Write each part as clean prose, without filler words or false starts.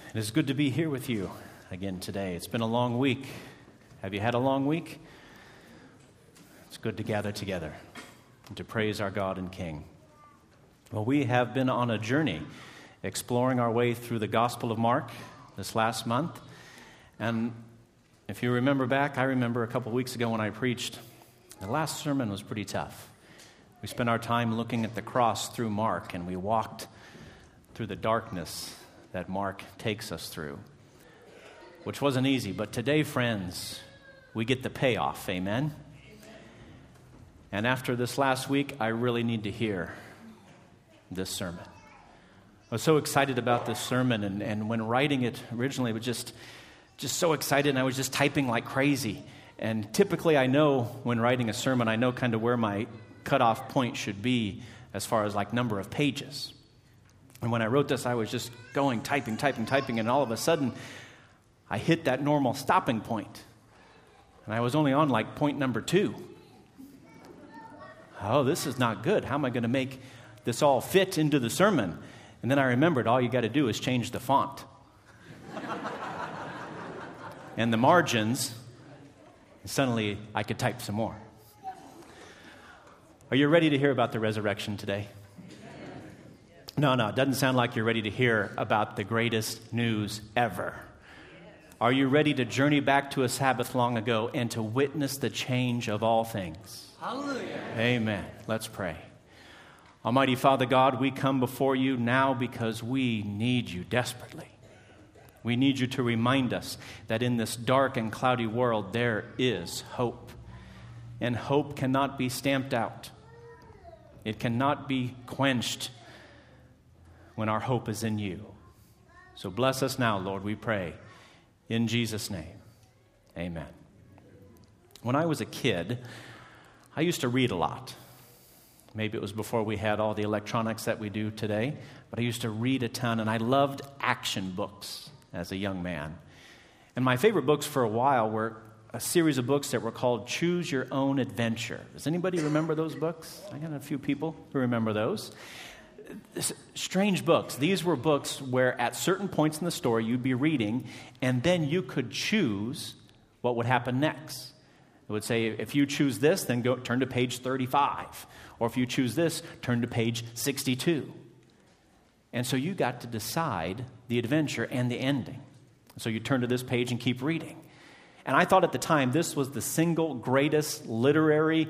It is good to be here with you again today. It's been a long week. Have you had a long week? It's good to gather together and to praise our God and King. Well, we have been on a journey exploring our way through the Gospel of Mark this last month. And if you remember back, I remember a couple weeks ago when I preached, the last sermon was pretty tough. We spent our time looking at the cross through Mark, and we walked through the darkness that Mark takes us through, which wasn't easy. But today, friends, we get the payoff, amen? And after this last week, I really need to hear this sermon. I was so excited about this sermon, and when writing it originally, I was just so excited, and I was just typing like crazy. And typically, I know when writing a sermon, I know kind of where my cutoff point should be as far as like number of pages. And when I wrote this, I was just going, typing, and all of a sudden, I hit that normal stopping point. And I was only on like point number 2. Oh, this is not good. How am I going to make this all fit into the sermon? And then I remembered all you got to do is change the font. And the margins, and suddenly I could type some more. Are you ready to hear about the resurrection today? No, it doesn't sound like you're ready to hear about the greatest news ever. Are you ready to journey back to a Sabbath long ago and to witness the change of all things? Hallelujah. Amen. Let's pray. Almighty Father God, we come before you now because we need you desperately. We need you to remind us that in this dark and cloudy world there is hope. And hope cannot be stamped out. It cannot be quenched when our hope is in you. So bless us now, Lord, we pray. In Jesus' name, amen. When I was a kid, I used to read a lot. Maybe it was before we had all the electronics that we do today, but I used to read a ton, and I loved action books as a young man. And my favorite books for a while were a series of books that were called Choose Your Own Adventure. Does anybody remember those books? I got a few people who remember those. Strange books. These were books where at certain points in the story you'd be reading, and then you could choose what would happen next. It would say, if you choose this, then turn to page 35. Or if you choose this, turn to page 62. And so you got to decide the adventure and the ending. So you turn to this page and keep reading. And I thought at the time this was the single greatest literary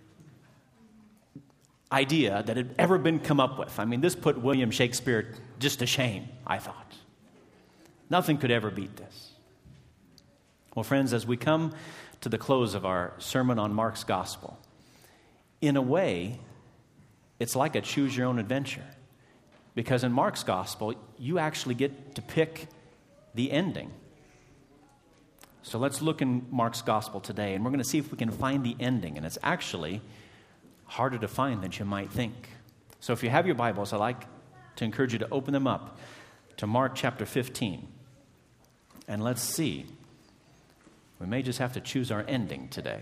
idea that had ever been come up with. I mean, this put William Shakespeare just to shame, I thought. Nothing could ever beat this. Well, friends, as we come to the close of our sermon on Mark's Gospel, in a way, it's like a choose your own adventure. Because in Mark's Gospel, you actually get to pick the ending. So let's look in Mark's Gospel today, and we're going to see if we can find the ending. And it's actually harder to find than you might think. So if you have your Bibles, I'd like to encourage you to open them up to Mark chapter 15. And let's see. We may just have to choose our ending today.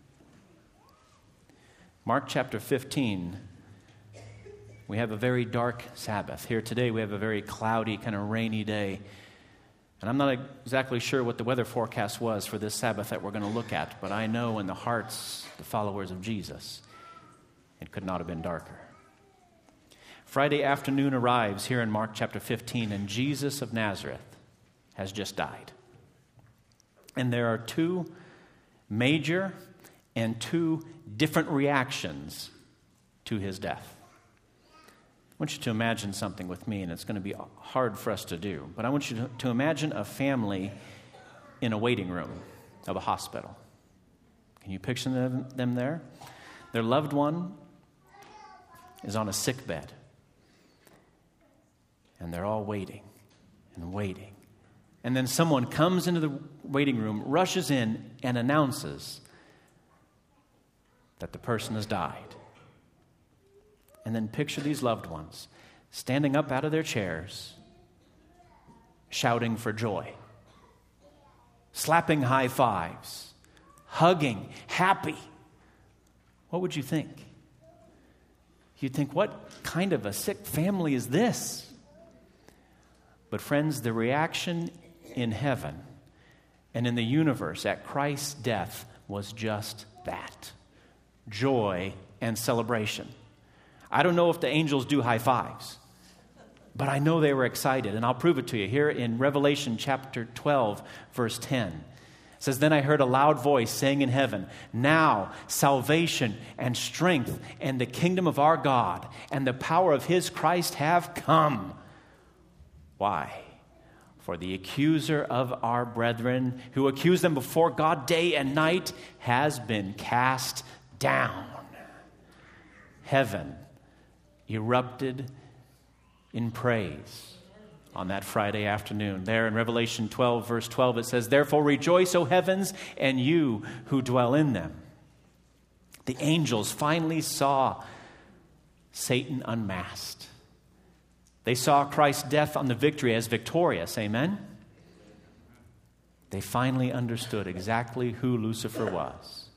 Mark chapter 15, we have a very dark Sabbath. Here today we have a very cloudy, kind of rainy day. And I'm not exactly sure what the weather forecast was for this Sabbath that we're going to look at, but I know in the hearts, the followers of Jesus, it could not have been darker. Friday afternoon arrives here in Mark chapter 15, and Jesus of Nazareth has just died. And there are 2 major and 2 different reactions to his death. I want you to imagine something with me, and it's going to be hard for us to do, but I want you to imagine a family in a waiting room of a hospital. Can you picture them there? Their loved one is on a sick bed, and they're all waiting and waiting. And then someone comes into the waiting room, rushes in, and announces that the person has died. And then picture these loved ones standing up out of their chairs, shouting for joy, slapping high fives, hugging, happy. What would you think? You'd think, what kind of a sick family is this? But friends, the reaction in heaven and in the universe at Christ's death was just that: joy and celebration. I don't know if the angels do high fives, but I know they were excited, and I'll prove it to you. Here in Revelation chapter 12, verse 10, it says, "Then I heard a loud voice saying in heaven, 'Now salvation and strength and the kingdom of our God and the power of his Christ have come.' Why? For the accuser of our brethren, who accused them before God day and night, has been cast down." Heaven erupted in praise on that Friday afternoon. There in Revelation 12, verse 12, it says, "Therefore rejoice, O heavens, and you who dwell in them." The angels finally saw Satan unmasked. They saw Christ's death on the victory as victorious. Amen? They finally understood exactly who Lucifer was.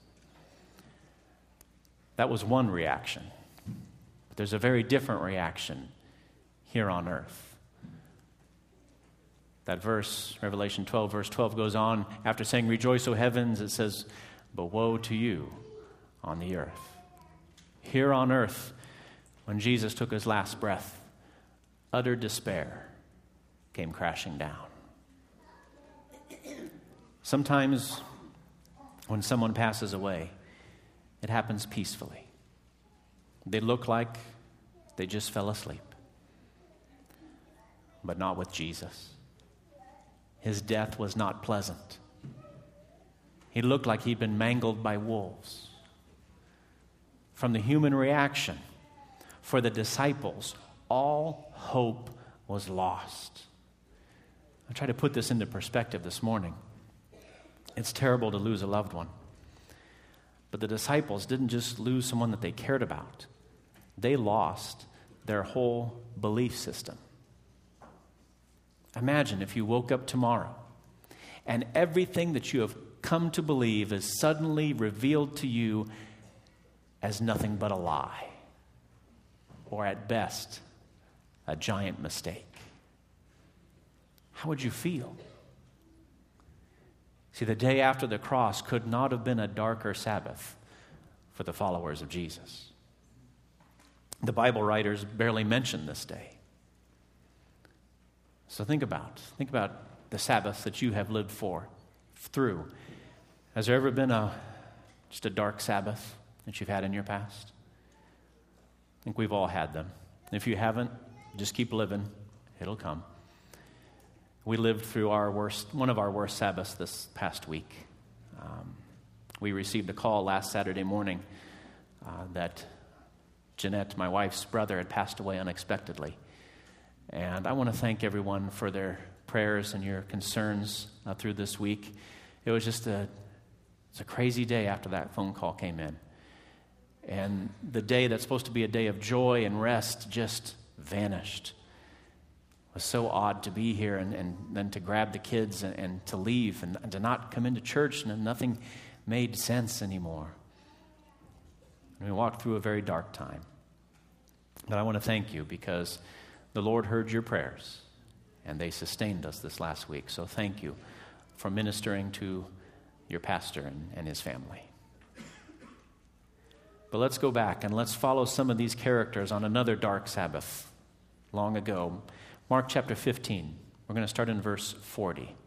That was one reaction. But there's a very different reaction here on earth. That verse, Revelation 12, verse 12, goes on. After saying, "Rejoice, O heavens," it says, "But woe to you on the earth." Here on earth, when Jesus took his last breath, utter despair came crashing down. Sometimes when someone passes away, it happens peacefully. They look like they just fell asleep. But not with Jesus. His death was not pleasant. He looked like he'd been mangled by wolves. From the human reaction, for the disciples, all hope was lost. I try to put this into perspective this morning. It's terrible to lose a loved one. But the disciples didn't just lose someone that they cared about. They lost their whole belief system. Imagine if you woke up tomorrow and everything that you have come to believe is suddenly revealed to you as nothing but a lie, or at best, a giant mistake. How would you feel? See, the day after the cross could not have been a darker Sabbath for the followers of Jesus. The Bible writers barely mention this day. So think about the Sabbath that you have lived through. Has there ever been just a dark Sabbath that you've had in your past? I think we've all had them. If you haven't, just keep living. It'll come. We lived through one of our worst Sabbaths this past week. We received a call last Saturday morning that Jeanette, my wife's brother, had passed away unexpectedly. And I want to thank everyone for their prayers and your concerns through this week. It was just it's a crazy day after that phone call came in. And the day that's supposed to be a day of joy and rest just vanished. It was so odd to be here and then to grab the kids and to leave and to not come into church, and nothing made sense anymore. And we walked through a very dark time. But I want to thank you because the Lord heard your prayers and they sustained us this last week. So thank you for ministering to your pastor and his family. But let's go back and let's follow some of these characters on another dark Sabbath long ago. Mark chapter 15. We're going to start in verse 40. It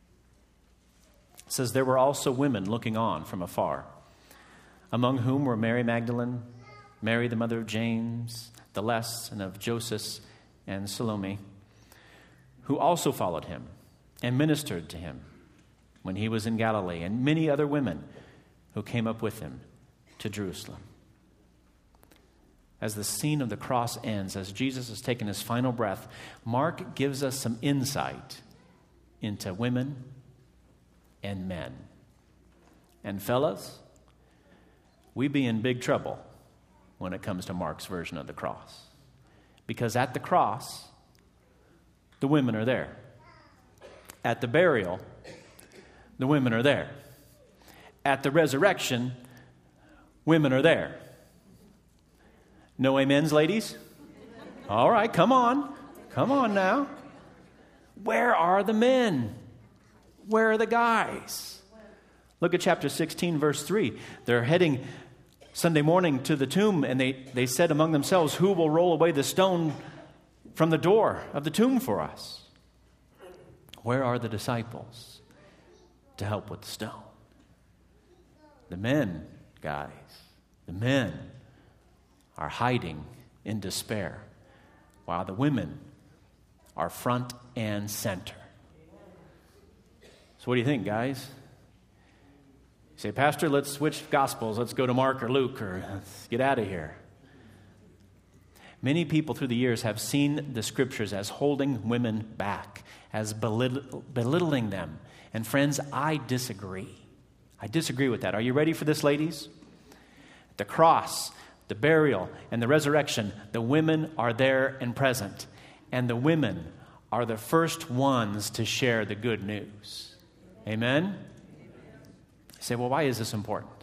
says, "There were also women looking on from afar, among whom were Mary Magdalene, Mary the mother of James, the Less, and of Joseph and Salome, who also followed him and ministered to him when he was in Galilee, and many other women who came up with him to Jerusalem." As the scene of the cross ends, as Jesus has taken his final breath, Mark gives us some insight into women and men. And fellas, we be in big trouble when it comes to Mark's version of the cross. Because at the cross, the women are there. At the burial, the women are there. At the resurrection, women are there. No amens, ladies? All right, come on. Come on now. Where are the men? Where are the guys? Look at chapter 16, verse 3. They're heading Sunday morning to the tomb, and they said among themselves, who will roll away the stone from the door of the tomb for us? Where are the disciples to help with the stone? The men, guys, the men are hiding in despair, while the women are front and center. So what do you think, guys? You say, Pastor, let's switch gospels. Let's go to Mark or Luke, or let's get out of here. Many people through the years have seen the scriptures as holding women back, as belittling them. And friends, I disagree. I disagree with that. Are you ready for this, ladies? The cross, the burial, and the resurrection, the women are there and present. And the women are the first ones to share the good news. Amen? You say, well, why is this important?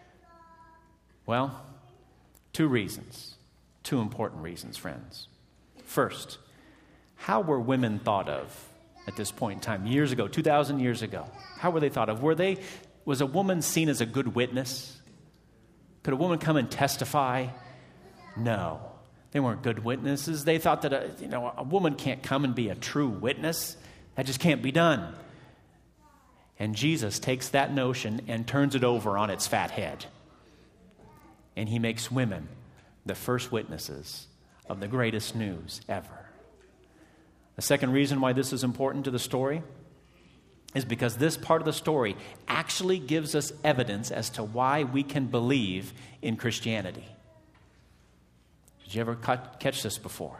Well, two reasons. Two important reasons, friends. First, how were women thought of at this point in time? Years ago, 2,000 years ago. How were they thought of? Was a woman seen as a good witness? Could a woman come and testify? No. They weren't good witnesses. They thought that a woman can't come and be a true witness. That just can't be done. And Jesus takes that notion and turns it over on its fat head. And he makes women the first witnesses of the greatest news ever. The second reason why this is important to the story is because this part of the story actually gives us evidence as to why we can believe in Christianity. Did you ever catch this before?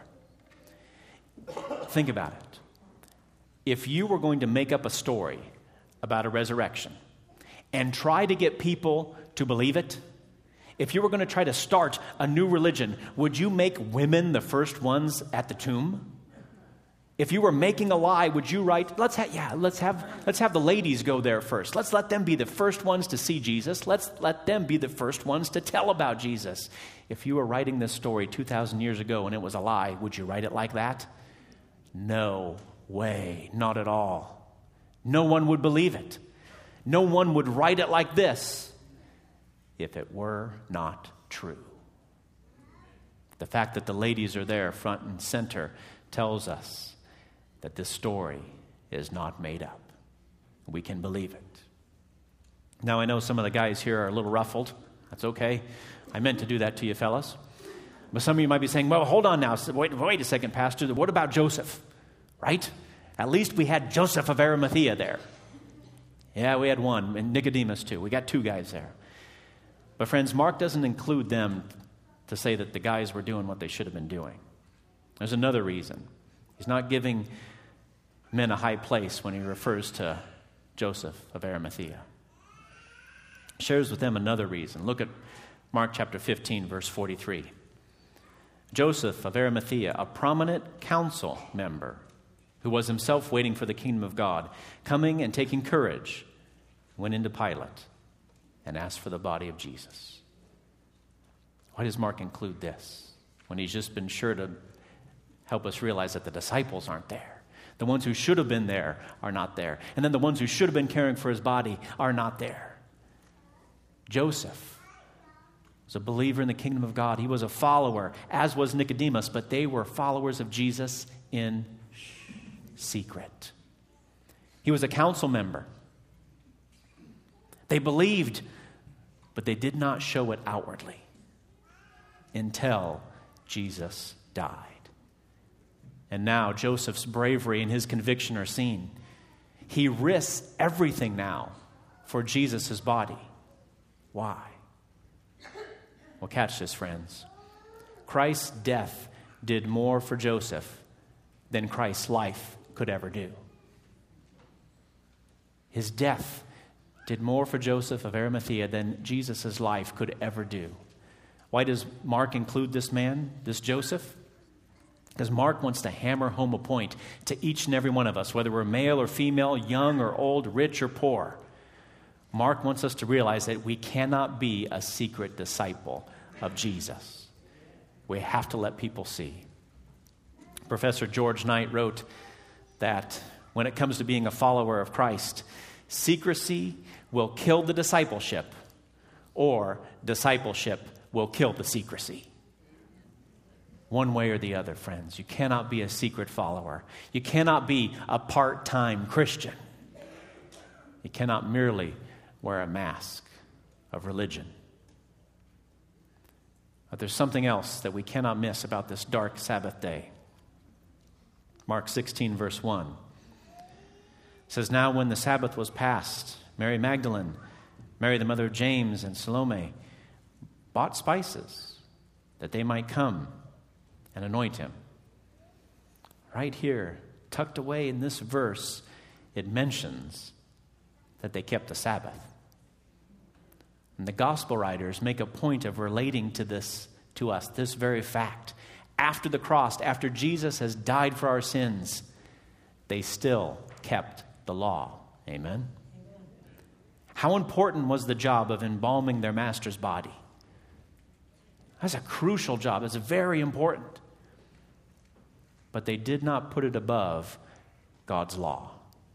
Think about it. If you were going to make up a story about a resurrection and try to get people to believe it, if you were going to try to start a new religion, would you make women the first ones at the tomb? If you were making a lie, would you write, let's have the ladies go there first. Let's let them be the first ones to see Jesus. Let's let them be the first ones to tell about Jesus. If you were writing this story 2,000 years ago and it was a lie, would you write it like that? No way, not at all. No one would believe it. No one would write it like this if it were not true. The fact that the ladies are there front and center tells us that this story is not made up. We can believe it. Now, I know some of the guys here are a little ruffled. That's okay. I meant to do that to you fellas. But some of you might be saying, well, hold on now. Wait a second, Pastor. What about Joseph? Right? At least we had Joseph of Arimathea there. Yeah, we had one. And Nicodemus too. We got two guys there. But friends, Mark doesn't include them to say that the guys were doing what they should have been doing. There's another reason. He's not giving men a high place when he refers to Joseph of Arimathea. He shares with them another reason. Look at Mark chapter 15, verse 43. Joseph of Arimathea, a prominent council member who was himself waiting for the kingdom of God, coming and taking courage, went into Pilate and asked for the body of Jesus. Why does Mark include this when he's just been sure to help us realize that the disciples aren't there? The ones who should have been there are not there. And then the ones who should have been caring for his body are not there. Joseph was a believer in the kingdom of God. He was a follower, as was Nicodemus, but they were followers of Jesus in secret. He was a council member. They believed, but they did not show it outwardly until Jesus died. And now Joseph's bravery and his conviction are seen. He risks everything now for Jesus' body. Why? Well, catch this, friends. Christ's death did more for Joseph than Christ's life could ever do. His death did more for Joseph of Arimathea than Jesus' life could ever do. Why does Mark include this man, this Joseph? Because Mark wants to hammer home a point to each and every one of us, whether we're male or female, young or old, rich or poor. Mark wants us to realize that we cannot be a secret disciple of Jesus. We have to let people see. Professor George Knight wrote that when it comes to being a follower of Christ, secrecy will kill the discipleship, or discipleship will kill the secrecy. One way or the other, friends. You cannot be a secret follower. You cannot be a part-time Christian. You cannot merely wear a mask of religion. But there's something else that we cannot miss about this dark Sabbath day. Mark 16, verse 1 says, "Now when the Sabbath was past, Mary Magdalene, Mary the mother of James, and Salome bought spices that they might come and anoint him." Right here, tucked away in this verse, it mentions that they kept the Sabbath. And the gospel writers make a point of relating to us this very fact. After the cross, after Jesus has died for our sins, they still kept the law. Amen? How important was the job of embalming their master's body? That's a crucial job. It's very important. But they did not put it above God's law.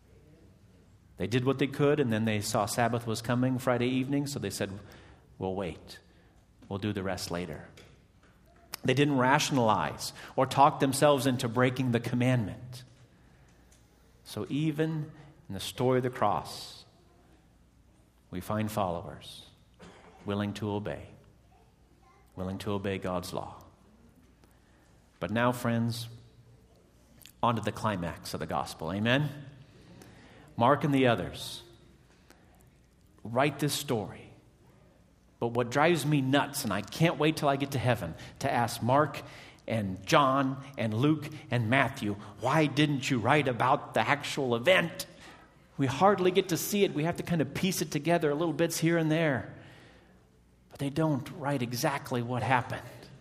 They did what they could, and then they saw Sabbath was coming Friday evening, so they said, we'll wait. We'll do the rest later. They didn't rationalize or talk themselves into breaking the commandment. So even in the story of the cross, we find followers willing to obey God's law. But now, friends, on to the climax of the gospel. Amen? Mark and the others write this story. But what drives me nuts, and I can't wait till I get to heaven to ask Mark and John and Luke and Matthew, why didn't you write about the actual event? We hardly get to see it. We have to kind of piece it together, little bits here and there. But they don't write exactly what happened.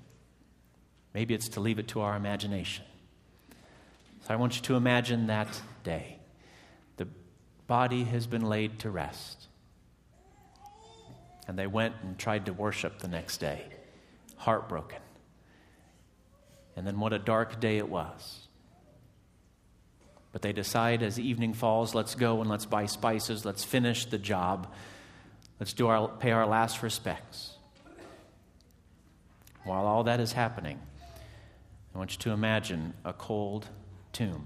Maybe it's to leave it to our imagination. So I want you to imagine that day. The body has been laid to rest. And they went and tried to worship the next day, heartbroken. And then what a dark day it was. But they decide as evening falls, let's go and let's buy spices, let's finish the job, let's pay our last respects. While all that is happening, I want you to imagine a cold tomb.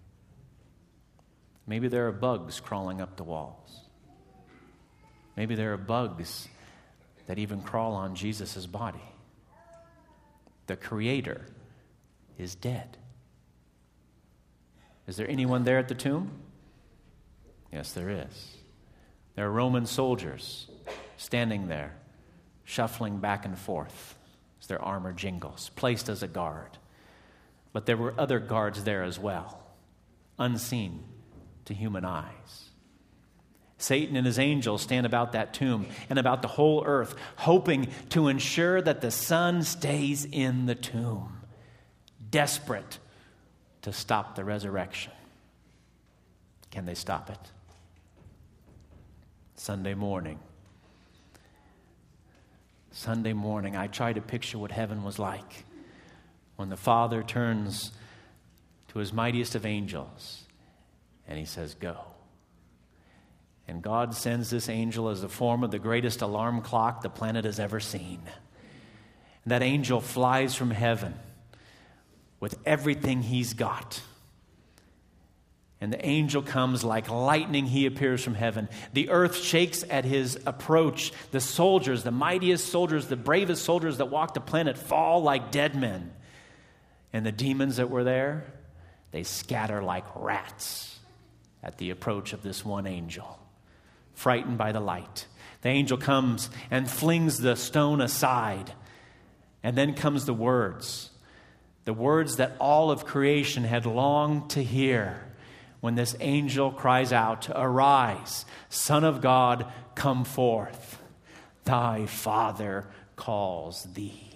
Maybe there are bugs crawling up the walls. Maybe there are bugs that even crawl on Jesus' body. The Creator is dead. Is there anyone there at the tomb? Yes, there is. There are Roman soldiers standing there, shuffling back and forth as their armor jingles, placed as a guard. But there were other guards there as well, unseen to human eyes. Satan and his angels stand about that tomb and about the whole earth, hoping to ensure that the sun stays in the tomb, desperate to stop the resurrection. Can they stop it? Sunday morning, I try to picture what heaven was like when the Father turns to his mightiest of angels and he says, go. And God sends this angel as the form of the greatest alarm clock the planet has ever seen. And that angel flies from heaven with everything he's got. And the angel comes like lightning. He appears from heaven. The earth shakes at his approach. The soldiers, the mightiest soldiers, the bravest soldiers that walk the planet fall like dead men. And the demons that were there, they scatter like rats at the approach of this one angel, frightened by the light. The angel comes and flings the stone aside. And then comes the words that all of creation had longed to hear when this angel cries out, "Arise, Son of God, come forth. Thy Father calls thee."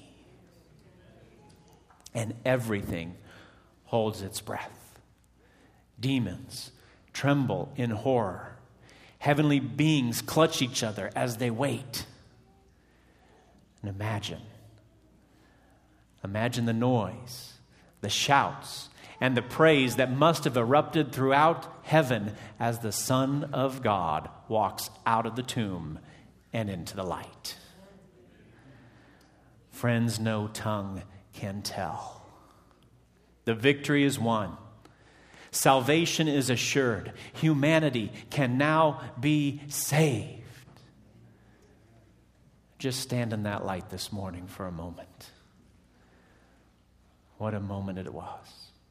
And everything holds its breath. Demons tremble in horror. Heavenly beings clutch each other as they wait. And imagine the noise, the shouts, and the praise that must have erupted throughout heaven as the Son of God walks out of the tomb and into the light. Friends, no tongue can tell. The victory is won. Salvation is assured. Humanity can now be saved. Just stand in that light this morning for a moment. What a moment it was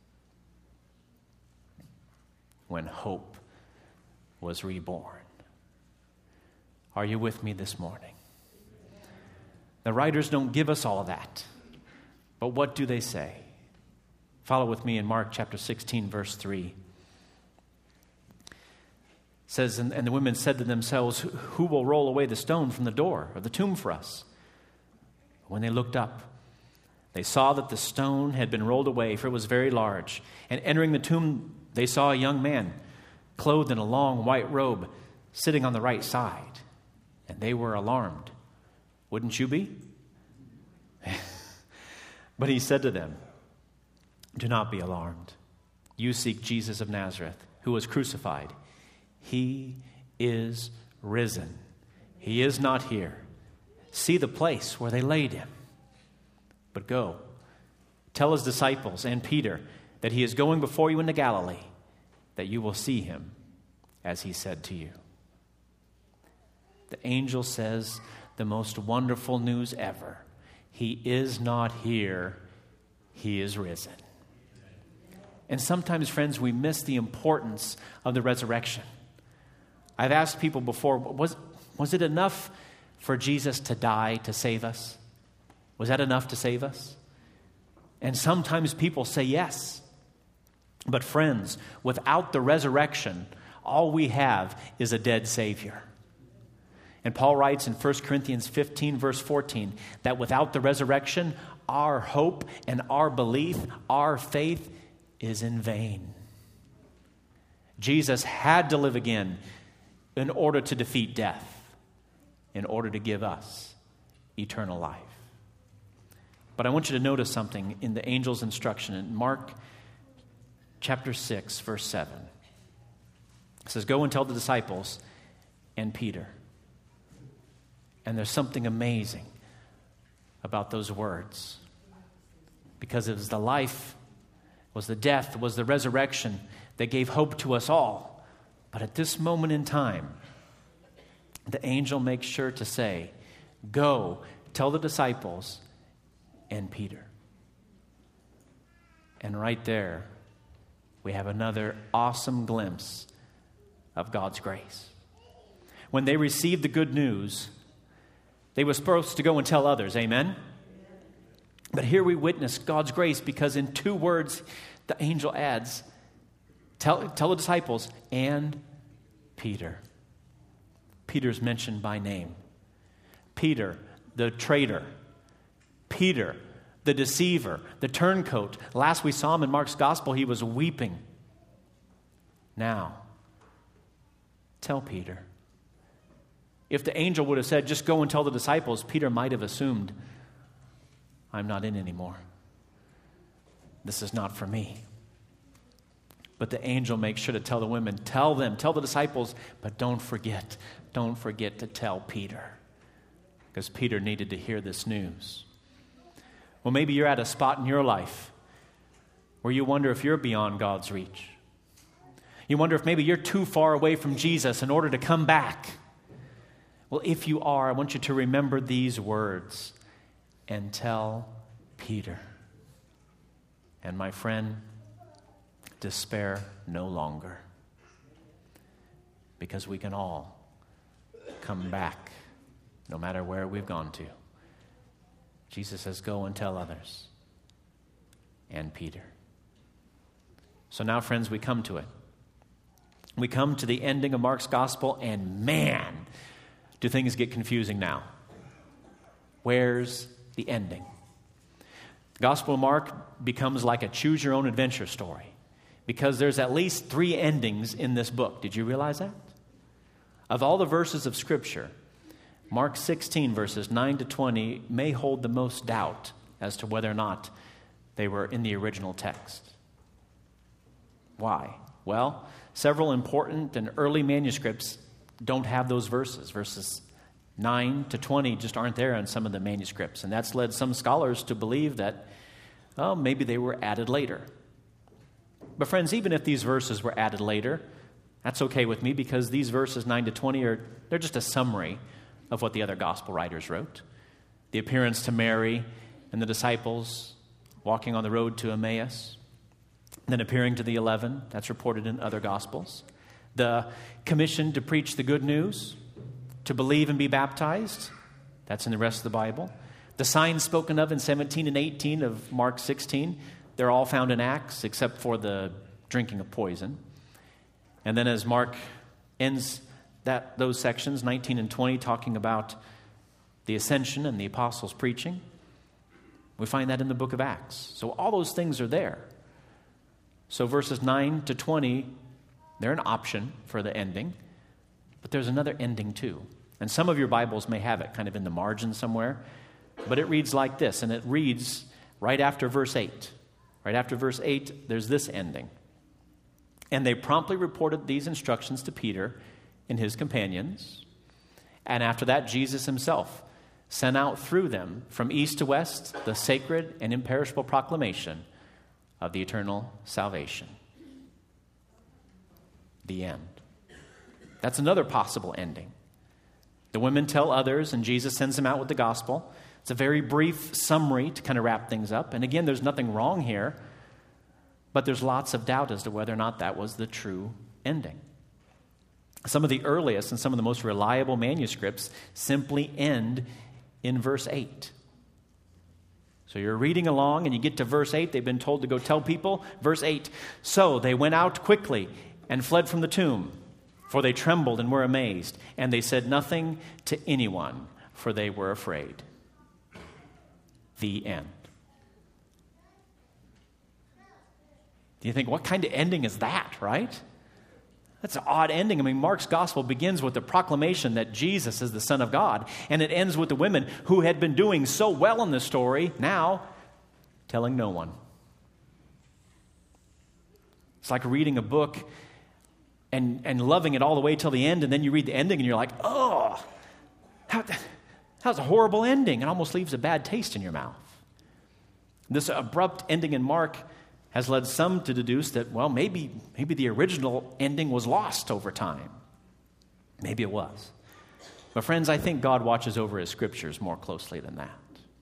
when hope was reborn. Are you with me this morning? The writers don't give us all of that, but what do they say? Follow with me in Mark chapter 16, verse 3. It says, and the women said to themselves, who will roll away the stone from the door of the tomb for us? When they looked up, they saw that the stone had been rolled away, for it was very large. And entering the tomb, they saw a young man, clothed in a long white robe, sitting on the right side. And they were alarmed. Wouldn't you be? But he said to them, do not be alarmed. You seek Jesus of Nazareth, who was crucified. He is risen. He is not here. See the place where they laid him. But go, tell his disciples and Peter that he is going before you into Galilee, that you will see him as he said to you. The angel says the most wonderful news ever. He is not here. He is risen. And sometimes, friends, we miss the importance of the resurrection. I've asked people before, was it enough for Jesus to die to save us? Was that enough to save us? And sometimes people say yes. But friends, without the resurrection, all we have is a dead Savior. And Paul writes in 1 Corinthians 15, verse 14, that without the resurrection, our hope and our belief, our faith is in vain. Jesus had to live again in order to defeat death, in order to give us eternal life. But I want you to notice something in the angel's instruction in Mark chapter 6, verse 7. It says, go and tell the disciples and Peter. And there's something amazing about those words. Because it was the life, was the death, was the resurrection that gave hope to us all. But at this moment in time, the angel makes sure to say, go, tell the disciples and Peter. And right there, we have another awesome glimpse of God's grace. When they received the good news, they were supposed to go and tell others, amen? But here we witness God's grace because in 2 words, the angel adds, tell the disciples and Peter. Peter's mentioned by name. Peter, the traitor. Peter, the deceiver, the turncoat. Last we saw him in Mark's gospel, he was weeping. Now, tell Peter. If the angel would have said, just go and tell the disciples, Peter might have assumed, I'm not in anymore. This is not for me. But the angel makes sure to tell the women, tell them, tell the disciples, but don't forget to tell Peter. Because Peter needed to hear this news. Well, maybe you're at a spot in your life where you wonder if you're beyond God's reach. You wonder if maybe you're too far away from Jesus in order to come back. Well, if you are, I want you to remember these words and tell Peter. And my friend, despair no longer. Because we can all come back no matter where we've gone to. Jesus says, go and tell others. And Peter. So now, friends, we come to it. We come to the ending of Mark's gospel, and man, do things get confusing now. Where's the ending? The Gospel of Mark becomes like a choose-your-own-adventure story because there's at least 3 endings in this book. Did you realize that? Of all the verses of Scripture, Mark 16, verses 9 to 20, may hold the most doubt as to whether or not they were in the original text. Why? Well, several important and early manuscripts don't have those verses. Verses 9 to 20 just aren't there in some of the manuscripts. And that's led some scholars to believe that, well, maybe they were added later. But friends, even if these verses were added later, that's okay with me, because these verses 9 to 20 they're just a summary of what the other gospel writers wrote. The appearance to Mary and the disciples walking on the road to Emmaus, then appearing to the 11, that's reported in other gospels. The commission to preach the good news, to believe and be baptized, that's in the rest of the Bible. The signs spoken of in 17 and 18 of Mark 16, they're all found in Acts except for the drinking of poison. And then as Mark ends those sections, 19 and 20, talking about the ascension and the apostles preaching, we find that in the book of Acts. So all those things are there. So verses 9 to 20, they're an option for the ending, but there's another ending too. And some of your Bibles may have it kind of in the margin somewhere, but it reads like this, and it reads right after verse 8. Right after verse 8, there's this ending. And they promptly reported these instructions to Peter and his companions. And after that, Jesus himself sent out through them from east to west the sacred and imperishable proclamation of the eternal salvation. The end. That's another possible ending. The women tell others, and Jesus sends them out with the gospel. It's a very brief summary to kind of wrap things up. And again, there's nothing wrong here, but there's lots of doubt as to whether or not that was the true ending. Some of the earliest and some of the most reliable manuscripts simply end in verse 8. So you're reading along and you get to verse 8. They've been told to go tell people. Verse 8, so they went out quickly and fled from the tomb, for they trembled and were amazed. And they said nothing to anyone, for they were afraid. The end. Do you think, what kind of ending is that, right? That's an odd ending. I mean, Mark's gospel begins with the proclamation that Jesus is the Son of God, and it ends with the women who had been doing so well in the story, now telling no one. It's like reading a book and loving it all the way till the end, and then you read the ending and you're like, oh, how's a horrible ending? It almost leaves a bad taste in your mouth. This abrupt ending in Mark has led some to deduce that, well, maybe the original ending was lost over time. Maybe it was. But friends, I think God watches over his scriptures more closely than that.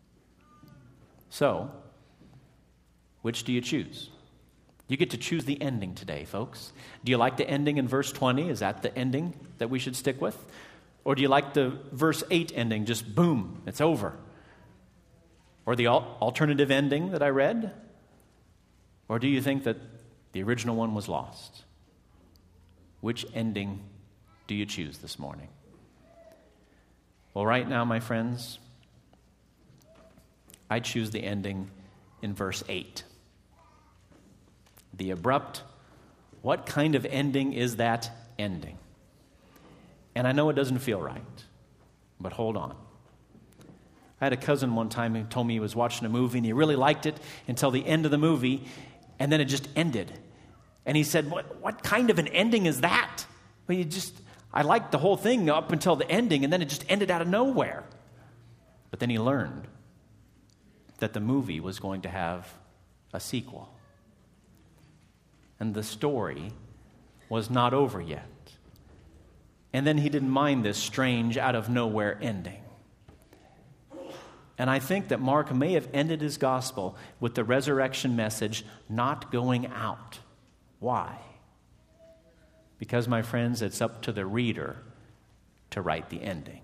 So, which do you choose? You get to choose the ending today, folks. Do you like the ending in verse 20? Is that the ending that we should stick with? Or do you like the verse 8 ending, just boom, it's over? Or the alternative ending that I read? Or do you think that the original one was lost? Which ending do you choose this morning? Well, right now, my friends, I choose the ending in verse 8. The abrupt, what kind of ending is that ending? And I know it doesn't feel right, but hold on. I had a cousin one time who told me he was watching a movie and he really liked it until the end of the movie, and then it just ended. And he said, what kind of an ending is that? Well, I liked the whole thing up until the ending, and then it just ended out of nowhere. But then he learned that the movie was going to have a sequel. And the story was not over yet. And then he didn't mind this strange, out-of-nowhere ending. And I think that Mark may have ended his gospel with the resurrection message not going out. Why? Because, my friends, it's up to the reader to write the ending.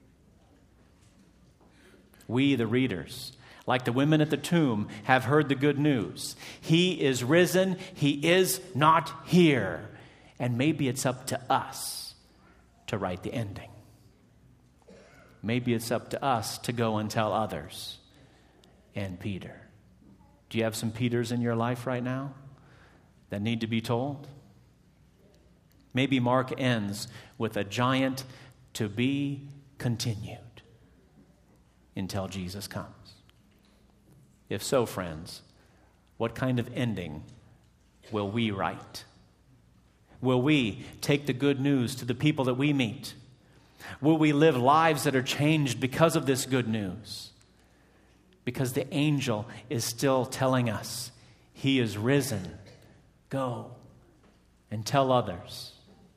We, the readers, like the women at the tomb, have heard the good news. He is risen. He is not here. And maybe it's up to us to write the ending. Maybe it's up to us to go and tell others. And Peter. Do you have some Peters in your life right now that need to be told? Maybe Mark ends with a giant to be continued until Jesus comes. If so, friends, what kind of ending will we write? Will we take the good news to the people that we meet? Will we live lives that are changed because of this good news? Because the angel is still telling us, he is risen. Go and tell others.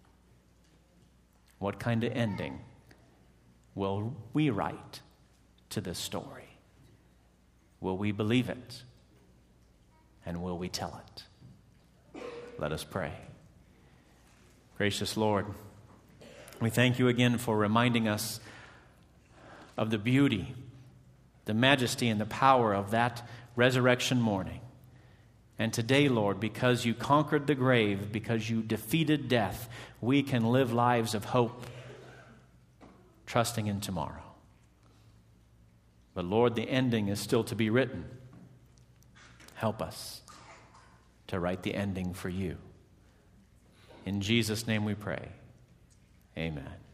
What kind of ending will we write to this story? Will we believe it? And will we tell it? Let us pray. Gracious Lord, we thank you again for reminding us of the beauty, the majesty, and the power of that resurrection morning. And today, Lord, because you conquered the grave, because you defeated death, we can live lives of hope, trusting in tomorrow. But Lord, the ending is still to be written. Help us to write the ending for you. In Jesus' name we pray. Amen.